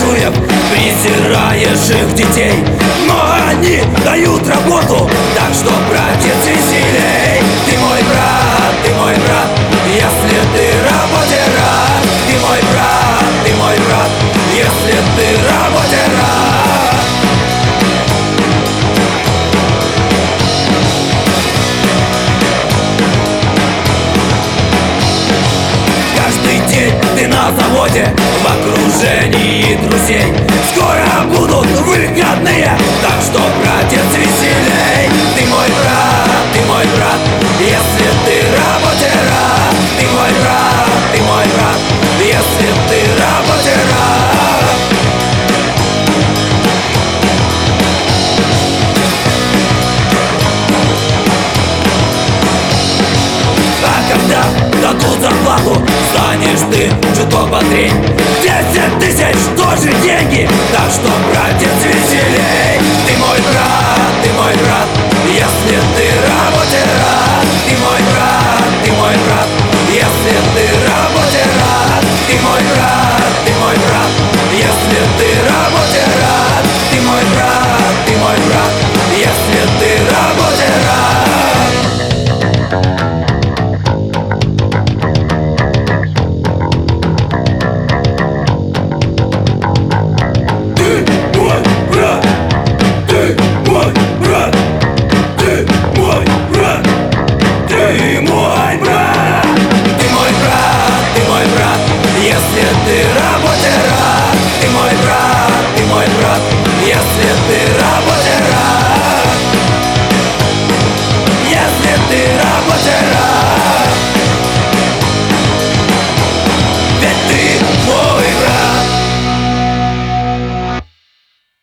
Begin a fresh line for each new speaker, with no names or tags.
буржуев, презираешь их детей. Но они дают работу, так что, братец, веселей. Ты мой брат, ты мой брат, если ты работе рад. Ты мой брат, ты мой брат, если ты работе рад. Каждый день ты на заводе, в окружении друзей. Скоро будут выходные, так что, братец, веселей. Ты мой брат, если ты работе рад. Ты мой брат, если ты работе рад. А когда дадут зарплату, станешь ты чуток бодрей. 10 тысяч тоже деньги, так что, братец, веселей. Ты мой брат, если ты работе рад.